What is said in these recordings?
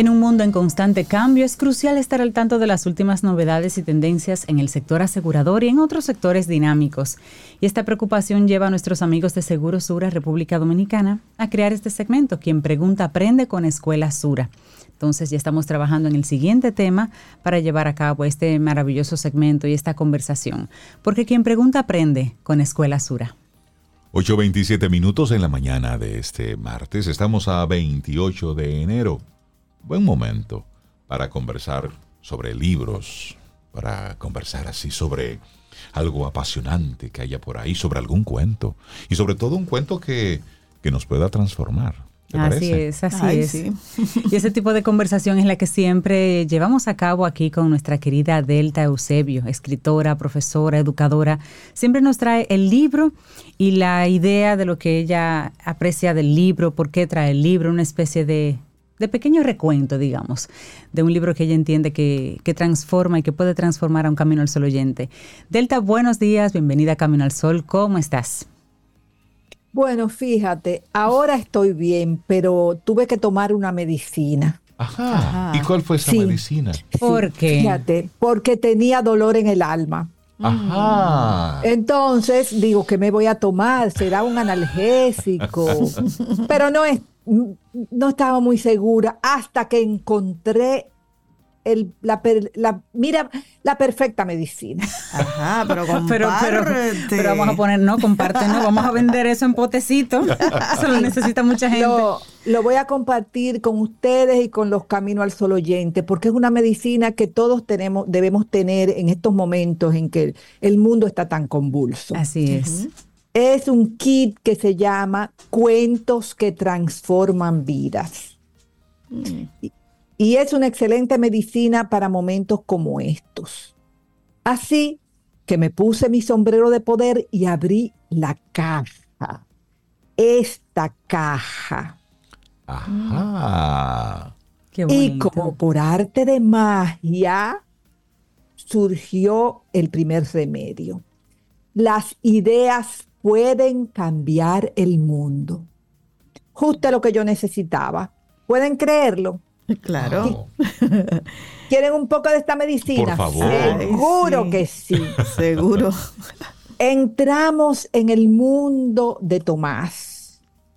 En un mundo en constante cambio, es crucial estar al tanto de las últimas novedades y tendencias en el sector asegurador y en otros sectores dinámicos. Y esta preocupación lleva a nuestros amigos de Seguros Sura República Dominicana a crear este segmento, Quien Pregunta Aprende con Escuela Sura. Entonces ya estamos trabajando en el siguiente tema para llevar a cabo este maravilloso segmento y esta conversación. Porque Quien Pregunta Aprende con Escuela Sura. 8:27 minutos en la mañana de este martes. Estamos a 28 de enero. Buen momento para conversar sobre libros, para conversar así sobre algo apasionante que haya por ahí, sobre algún cuento y sobre todo un cuento que nos pueda transformar. ¿Te parece? Así es. Sí. Y ese tipo de conversación es la que siempre llevamos a cabo aquí con nuestra querida Delta Eusebio, escritora, profesora, educadora. Siempre nos trae el libro y la idea de lo que ella aprecia del libro, por qué trae el libro, una especie de pequeño recuento, digamos, de un libro que ella entiende que transforma y que puede transformar a un Camino al Sol oyente. Delta, buenos días, bienvenida a Camino al Sol, ¿cómo estás? Bueno, fíjate, ahora estoy bien, pero tuve que tomar una medicina. Ajá. ¿Y cuál fue esa medicina? ¿Por qué? Fíjate, porque tenía dolor en el alma. Ajá. Entonces, digo, ¿qué me voy a tomar? ¿Será un analgésico? Pero no estaba muy segura hasta que encontré la perfecta medicina. Ajá, pero comparte. Pero vamos a poner, no, compártenos, vamos a vender eso en potecito. Eso lo necesita mucha gente. Lo voy a compartir con ustedes y con los Camino al Sol oyentes, porque es una medicina que todos debemos tener en estos momentos en que el mundo está tan convulso. Así es. Es un kit que se llama Cuentos que Transforman Vidas. Y es una excelente medicina para momentos como estos. Así que me puse mi sombrero de poder y abrí la caja. Esta caja. Ajá. Qué bonito. Y como por arte de magia, surgió el primer remedio. Las ideas pueden cambiar el mundo. Justo lo que yo necesitaba. ¿Pueden creerlo? Claro. ¿Quieren un poco de esta medicina? Por favor. Seguro que sí. Seguro. Entramos en el mundo de Tomás.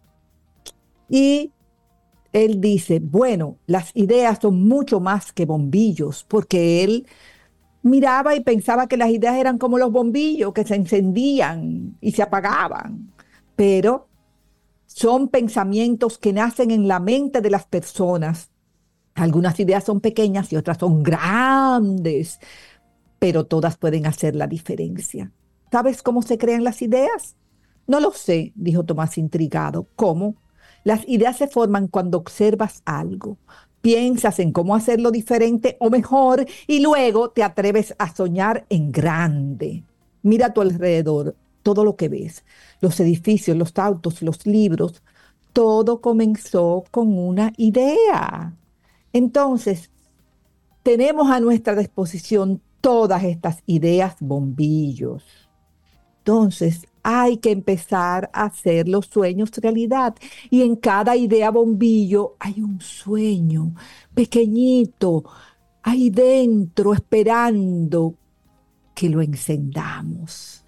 Y él dice, bueno, las ideas son mucho más que bombillos, porque él miraba y pensaba que las ideas eran como los bombillos, que se encendían y se apagaban. Pero son pensamientos que nacen en la mente de las personas. Algunas ideas son pequeñas y otras son grandes, pero todas pueden hacer la diferencia. ¿Sabes cómo se crean las ideas? No lo sé, dijo Tomás intrigado. ¿Cómo? Las ideas se forman cuando observas algo, piensas en cómo hacerlo diferente o mejor y luego te atreves a soñar en grande. Mira a tu alrededor, todo lo que ves, los edificios, los autos, los libros, todo comenzó con una idea. Entonces, tenemos a nuestra disposición todas estas ideas bombillos. Entonces, hay que empezar a hacer los sueños realidad. Y en cada idea bombillo hay un sueño pequeñito, ahí dentro, esperando que lo encendamos.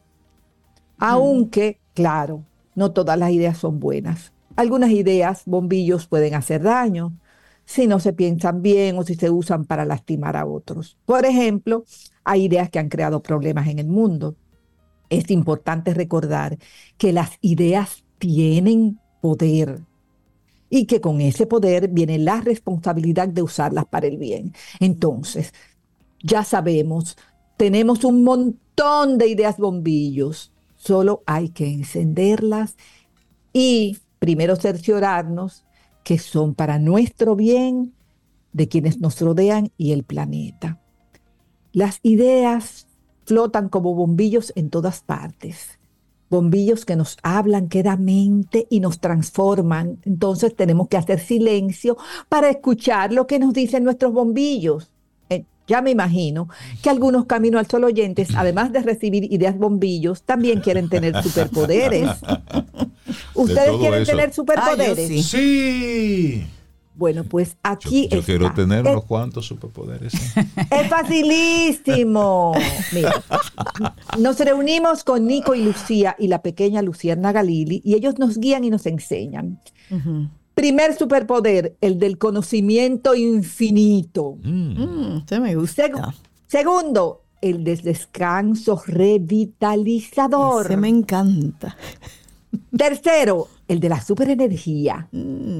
Aunque, claro, no todas las ideas son buenas. Algunas ideas bombillos pueden hacer daño si no se piensan bien o si se usan para lastimar a otros. Por ejemplo, hay ideas que han creado problemas en el mundo. Es importante recordar que las ideas tienen poder y que con ese poder viene la responsabilidad de usarlas para el bien. Entonces, ya sabemos, tenemos un montón de ideas bombillos, solo hay que encenderlas y primero cerciorarnos que son para nuestro bien, de quienes nos rodean y el planeta. Las ideas flotan como bombillos en todas partes. Bombillos que nos hablan quedamente y nos transforman. Entonces tenemos que hacer silencio para escuchar lo que nos dicen nuestros bombillos. Ya me imagino que algunos Camino al Sol oyentes, además de recibir ideas bombillos, también quieren tener superpoderes. ¿Ustedes quieren tener superpoderes? Sí. Bueno, pues aquí yo está. quiero tener unos cuantos superpoderes. Es facilísimo. Mira, nos reunimos con Nico y Lucía y la pequeña Luciérnaga Lili y ellos nos guían y nos enseñan. Primer superpoder, el del conocimiento infinito. Usted me gusta. Segundo, el del descanso revitalizador. Ese me encanta. Tercero, el de la superenergía.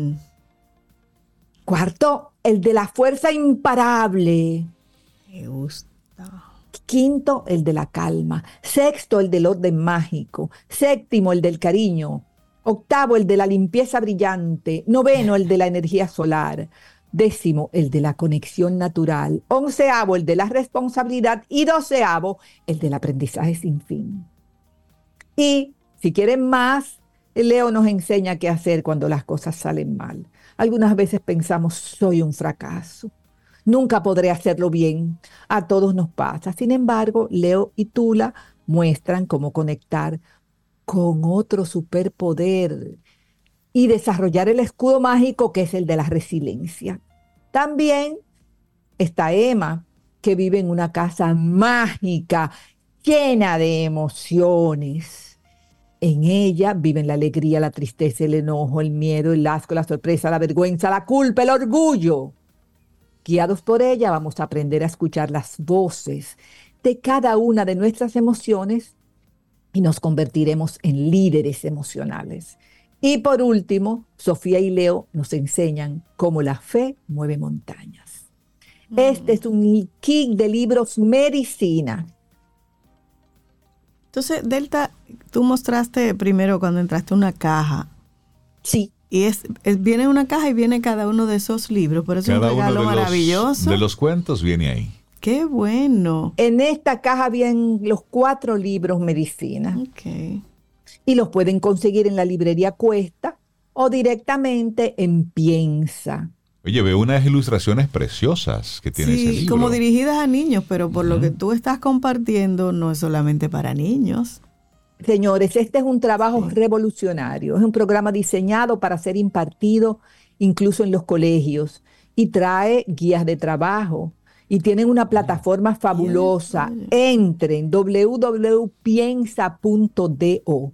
Cuarto, el de la fuerza imparable. Me gusta. Quinto, el de la calma. Sexto, el del orden mágico. Séptimo, el del cariño. Octavo, el de la limpieza brillante. Noveno, el de la energía solar. Décimo, el de la conexión natural. Onceavo, el de la responsabilidad. Y doceavo, el del aprendizaje sin fin. Y si quieren más, Leo nos enseña qué hacer cuando las cosas salen mal. Algunas veces pensamos, soy un fracaso. Nunca podré hacerlo bien. A todos nos pasa. Sin embargo, Leo y Tula muestran cómo conectar con otro superpoder y desarrollar el escudo mágico que es el de la resiliencia. También está Emma, que vive en una casa mágica, llena de emociones. En ella viven la alegría, la tristeza, el enojo, el miedo, el asco, la sorpresa, la vergüenza, la culpa, el orgullo. Guiados por ella vamos a aprender a escuchar las voces de cada una de nuestras emociones y nos convertiremos en líderes emocionales. Y por último, Sofía y Leo nos enseñan cómo la fe mueve montañas. Este es un kit de libros medicina. Entonces, Delta, tú mostraste primero cuando entraste una caja. Sí. Y viene una caja y viene cada uno de esos libros, por eso es un regalo maravilloso. De los cuentos viene ahí. ¡Qué bueno! En esta caja vienen los 4 libros medicina. Okay. Y los pueden conseguir en la librería Cuesta o directamente en Piensa. Oye, veo unas ilustraciones preciosas que tiene ese libro. Sí, como dirigidas a niños, pero por lo que tú estás compartiendo no es solamente para niños. Señores, este es un trabajo revolucionario. Es un programa diseñado para ser impartido incluso en los colegios y trae guías de trabajo. Y tienen una plataforma fabulosa. Entren www.piensa.do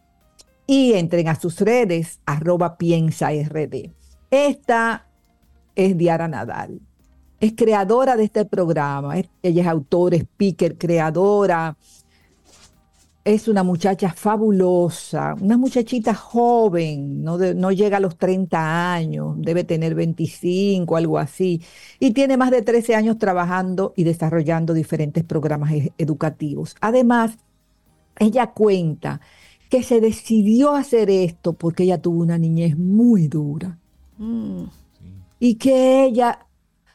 y entren a sus redes @piensard. Esta es Diara Nadal. Es creadora de este programa. Ella es autora, speaker, creadora. Es una muchacha fabulosa, una muchachita joven, no llega a los 30 años, debe tener 25, algo así, y tiene más de 13 años trabajando y desarrollando diferentes programas educativos. Además, ella cuenta que se decidió hacer esto porque ella tuvo una niñez muy dura y que ella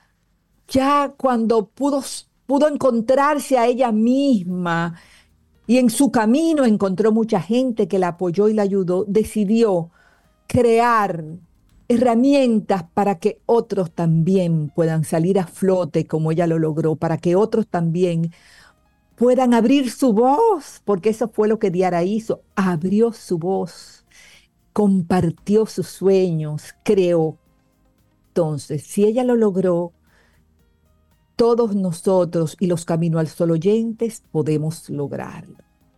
ya cuando pudo encontrarse a ella misma, y en su camino encontró mucha gente que la apoyó y la ayudó, decidió crear herramientas para que otros también puedan salir a flote como ella lo logró, para que otros también puedan abrir su voz, porque eso fue lo que Diara hizo, abrió su voz, compartió sus sueños, creó. Entonces, si ella lo logró, todos nosotros y los Camino al Sol oyentes podemos lograrlo.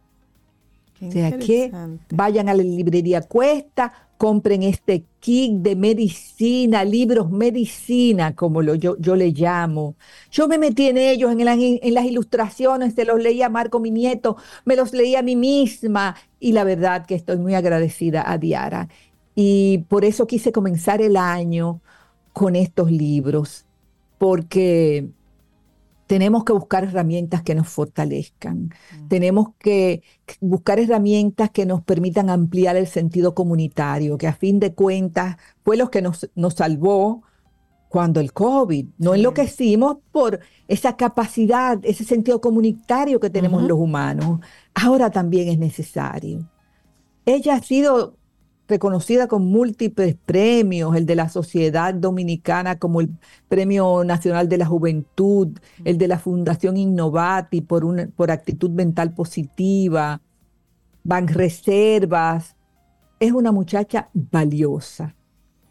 O sea que vayan a la librería Cuesta, compren este kit de medicina, libros medicina, como yo le llamo. Yo me metí en ellos, en las ilustraciones, se los leí a Marco, mi nieto, me los leí a mí misma, y la verdad que estoy muy agradecida a Diara. Y por eso quise comenzar el año con estos libros, porque tenemos que buscar herramientas que nos fortalezcan. Tenemos que buscar herramientas que nos permitan ampliar el sentido comunitario, que a fin de cuentas fue lo que nos salvó cuando el COVID. No enloquecimos por esa capacidad, ese sentido comunitario que tenemos los humanos. Ahora también es necesario. Ella ha sido reconocida con múltiples premios, el de la Sociedad Dominicana como el Premio Nacional de la Juventud, el de la Fundación Innovati por actitud mental positiva, Banreservas. Es una muchacha valiosa.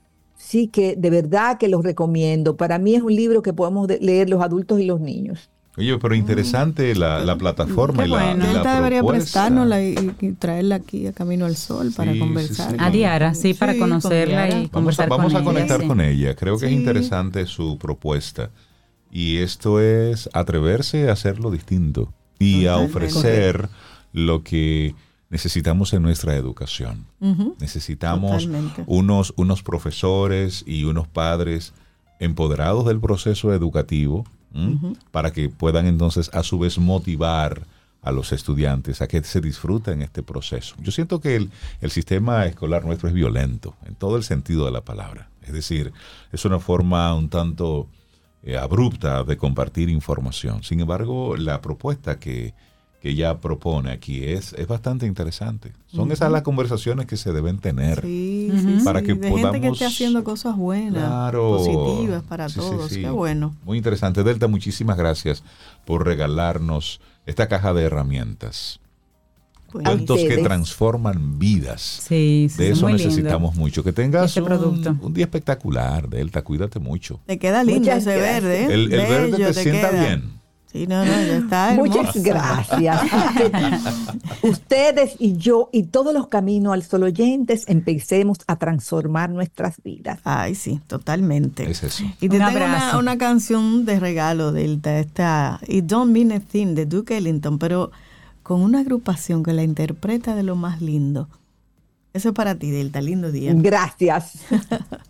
sí que de verdad que los recomiendo. Para mí es un libro que podemos leer los adultos y los niños. Oye, pero interesante la plataforma y la Delta debería propuesta. prestárnosla y traerla aquí a Camino al Sol para conversar. A Diara, sí, para conocerla y conversar con ella. Vamos a conectar sí. con ella. Creo que es interesante su propuesta. Y esto es atreverse a hacerlo distinto y a ofrecer lo que necesitamos en nuestra educación. Necesitamos unos profesores y unos padres empoderados del proceso educativo, para que puedan entonces a su vez motivar a los estudiantes a que se disfruten este proceso. Yo siento que el sistema escolar nuestro es violento en todo el sentido de la palabra. Es decir, es una forma un tanto abrupta de compartir información. Sin embargo, la propuesta que ella propone aquí es bastante interesante. Son esas las conversaciones que se deben tener para que de podamos... gente que esté haciendo cosas buenas, positivas para todos. Qué bueno. Muy interesante. Delta, muchísimas gracias por regalarnos esta caja de herramientas. Cuentos que transforman vidas. Sí, de eso muy necesitamos lindo. mucho. Que tengas producto. Un día espectacular, Delta. Cuídate mucho. Te queda lindo ese verde. El verde te sienta bien. Sí, no, ya está hermoso. Muchas gracias. Ustedes y yo y todos los Camino al Sol oyentes empecemos a transformar nuestras vidas. Ay, sí, totalmente. Es eso. Y te tengo una canción de regalo, Delta, esta It Don't Mean a Thing de Duke Ellington, pero con una agrupación que la interpreta de lo más lindo. Eso es para ti, Delta. Lindo día. Gracias.